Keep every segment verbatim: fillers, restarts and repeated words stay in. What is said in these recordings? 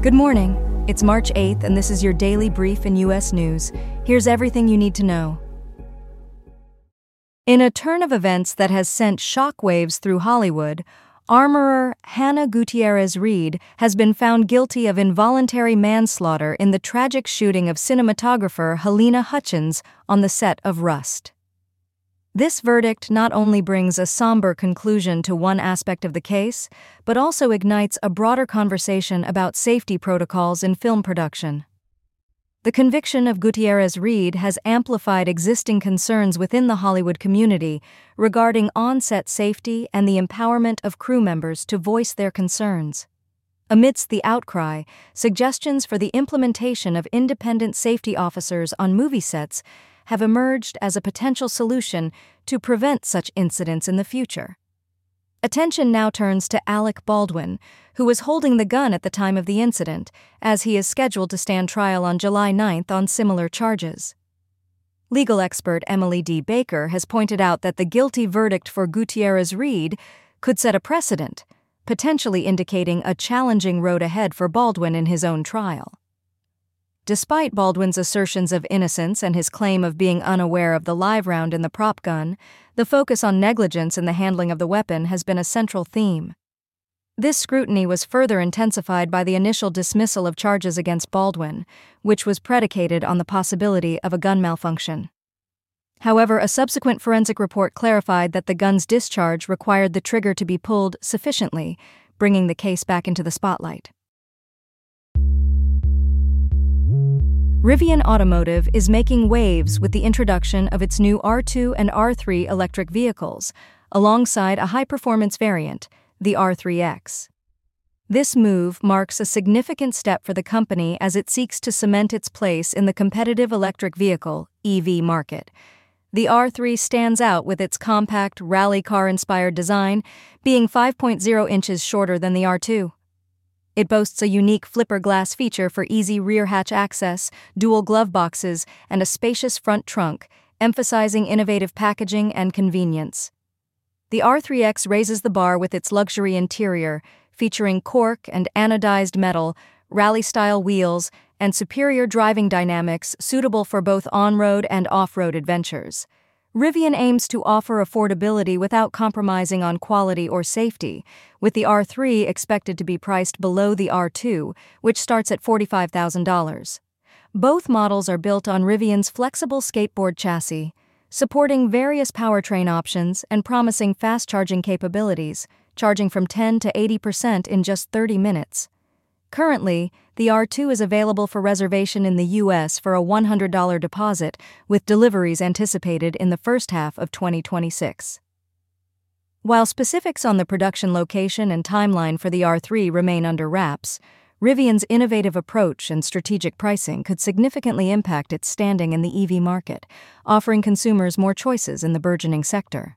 Good morning. It's March eighth, and this is your daily brief in U S news. Here's everything you need to know. In a turn of events that has sent shockwaves through Hollywood, armorer Hannah Gutierrez Reed has been found guilty of involuntary manslaughter in the tragic shooting of cinematographer Halyna Hutchins on the set of Rust. This verdict not only brings a somber conclusion to one aspect of the case, but also ignites a broader conversation about safety protocols in film production. The conviction of Gutierrez Reed has amplified existing concerns within the Hollywood community regarding on-set safety and the empowerment of crew members to voice their concerns. Amidst the outcry, suggestions for the implementation of independent safety officers on movie sets have emerged as a potential solution to prevent such incidents in the future. Attention now turns to Alec Baldwin, who was holding the gun at the time of the incident, as he is scheduled to stand trial on July ninth on similar charges. Legal expert Emily D. Baker has pointed out that the guilty verdict for Gutierrez Reed could set a precedent, potentially indicating a challenging road ahead for Baldwin in his own trial. Despite Baldwin's assertions of innocence and his claim of being unaware of the live round in the prop gun, the focus on negligence in the handling of the weapon has been a central theme. This scrutiny was further intensified by the initial dismissal of charges against Baldwin, which was predicated on the possibility of a gun malfunction. However, a subsequent forensic report clarified that the gun's discharge required the trigger to be pulled sufficiently, bringing the case back into the spotlight. Rivian Automotive is making waves with the introduction of its new R two and R three electric vehicles, alongside a high-performance variant, the R three X. This move marks a significant step for the company as it seeks to cement its place in the competitive electric vehicle E V market. The R three stands out with its compact, rally car-inspired design, being five point oh inches shorter than the R two. It boasts a unique flipper glass feature for easy rear hatch access, dual glove boxes, and a spacious front trunk, emphasizing innovative packaging and convenience. The R three X raises the bar with its luxury interior, featuring cork and anodized metal, rally-style wheels, and superior driving dynamics suitable for both on-road and off-road adventures. Rivian aims to offer affordability without compromising on quality or safety, with the R three expected to be priced below the R two, which starts at forty-five thousand dollars. Both models are built on Rivian's flexible skateboard chassis, supporting various powertrain options and promising fast-charging capabilities, charging from ten to eighty percent in just thirty minutes. Currently, the R two is available for reservation in the U S for a one hundred dollars deposit, with deliveries anticipated in the first half of twenty twenty-six. While specifics on the production location and timeline for the R three remain under wraps, Rivian's innovative approach and strategic pricing could significantly impact its standing in the E V market, offering consumers more choices in the burgeoning sector.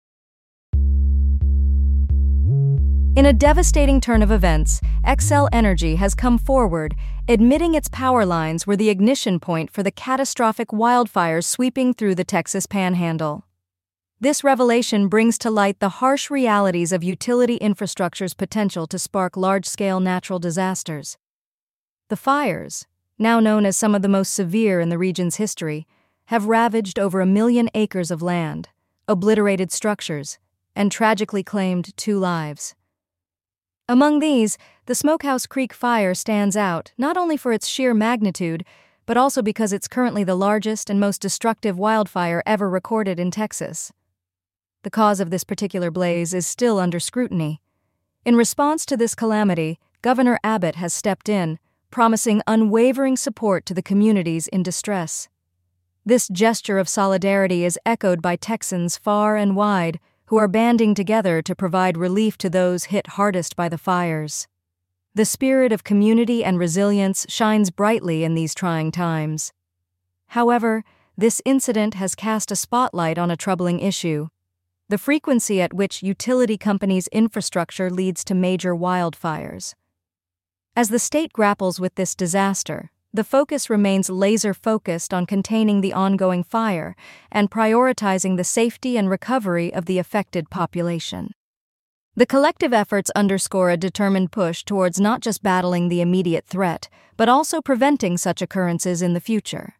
In a devastating turn of events, Xcel Energy has come forward, admitting its power lines were the ignition point for the catastrophic wildfires sweeping through the Texas Panhandle. This revelation brings to light the harsh realities of utility infrastructure's potential to spark large-scale natural disasters. The fires, now known as some of the most severe in the region's history, have ravaged over a million acres of land, obliterated structures, and tragically claimed two lives. Among these, the Smokehouse Creek Fire stands out not only for its sheer magnitude, but also because it's currently the largest and most destructive wildfire ever recorded in Texas. The cause of this particular blaze is still under scrutiny. In response to this calamity, Governor Abbott has stepped in, promising unwavering support to the communities in distress. This gesture of solidarity is echoed by Texans far and wide, who are banding together to provide relief to those hit hardest by the fires. The spirit of community and resilience shines brightly in these trying times. However, this incident has cast a spotlight on a troubling issue: the frequency at which utility companies' infrastructure leads to major wildfires. As the state grapples with this disaster, the focus remains laser-focused on containing the ongoing fire and prioritizing the safety and recovery of the affected population. The collective efforts underscore a determined push towards not just battling the immediate threat, but also preventing such occurrences in the future.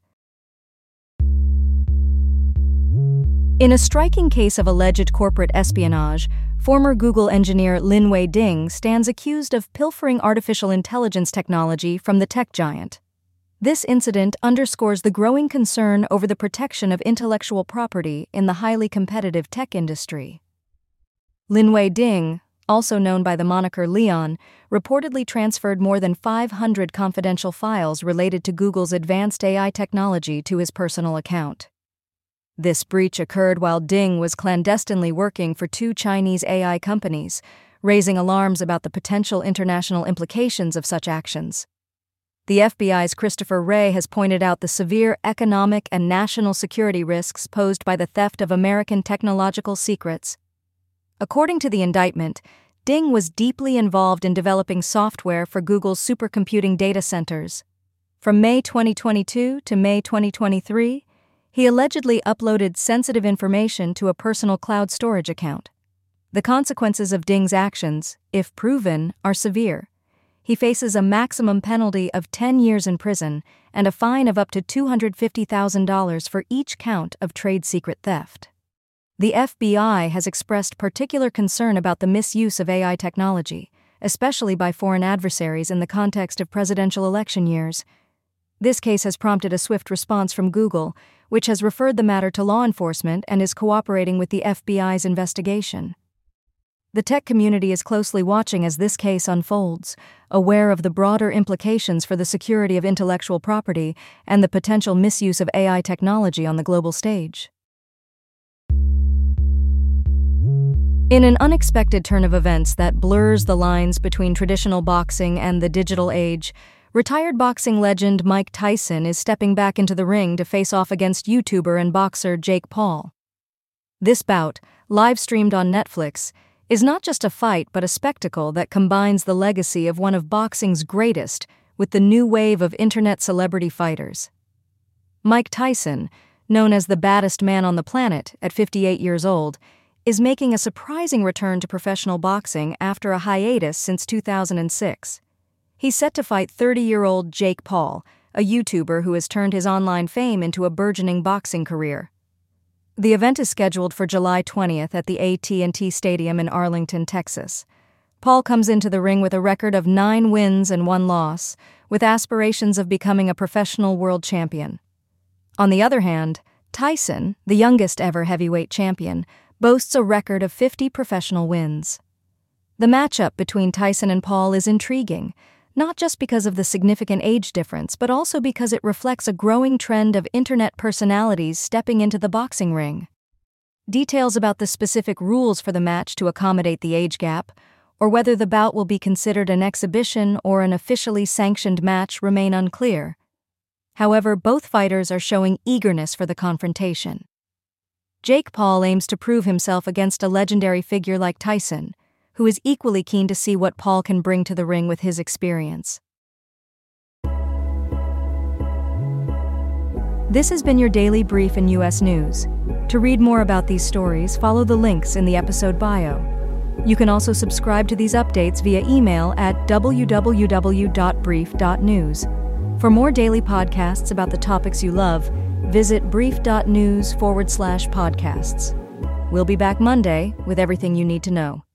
In a striking case of alleged corporate espionage, former Google engineer Linwei Ding stands accused of pilfering artificial intelligence technology from the tech giant. This incident underscores the growing concern over the protection of intellectual property in the highly competitive tech industry. Linwei Ding, also known by the moniker Leon, reportedly transferred more than five hundred confidential files related to Google's advanced A I technology to his personal account. This breach occurred while Ding was clandestinely working for two Chinese A I companies, raising alarms about the potential international implications of such actions. The F B I's Christopher Wray has pointed out the severe economic and national security risks posed by the theft of American technological secrets. According to the indictment, Ding was deeply involved in developing software for Google's supercomputing data centers. From May twenty twenty-two to May twenty twenty-three, he allegedly uploaded sensitive information to a personal cloud storage account. The consequences of Ding's actions, if proven, are severe. He faces a maximum penalty of ten years in prison and a fine of up to two hundred fifty thousand dollars for each count of trade secret theft. The F B I has expressed particular concern about the misuse of A I technology, especially by foreign adversaries in the context of presidential election years. This case has prompted a swift response from Google, which has referred the matter to law enforcement and is cooperating with the F B I's investigation. The tech community is closely watching as this case unfolds, aware of the broader implications for the security of intellectual property and the potential misuse of A I technology on the global stage. In an unexpected turn of events that blurs the lines between traditional boxing and the digital age, retired boxing legend Mike Tyson is stepping back into the ring to face off against YouTuber and boxer Jake Paul. This bout, live-streamed on Netflix, is not just a fight but a spectacle that combines the legacy of one of boxing's greatest with the new wave of internet celebrity fighters. Mike Tyson, known as the baddest man on the planet at fifty-eight years old, is making a surprising return to professional boxing after a hiatus since two thousand six. He's set to fight thirty-year-old Jake Paul, a YouTuber who has turned his online fame into a burgeoning boxing career. The event is scheduled for July twentieth at the A T and T Stadium in Arlington, Texas. Paul comes into the ring with a record of nine wins and one loss, with aspirations of becoming a professional world champion. On the other hand, Tyson, the youngest ever heavyweight champion, boasts a record of fifty professional wins. The matchup between Tyson and Paul is intriguing, not just because of the significant age difference, but also because it reflects a growing trend of internet personalities stepping into the boxing ring. Details about the specific rules for the match to accommodate the age gap, or whether the bout will be considered an exhibition or an officially sanctioned match, remain unclear. However, both fighters are showing eagerness for the confrontation. Jake Paul aims to prove himself against a legendary figure like Tyson, who is equally keen to see what Paul can bring to the ring with his experience. This has been your daily brief in U S News. To read more about these stories, follow the links in the episode bio. You can also subscribe to these updates via email at w w w dot brief dot news. For more daily podcasts about the topics you love, visit brief.news forward slash podcasts. We'll be back Monday with everything you need to know.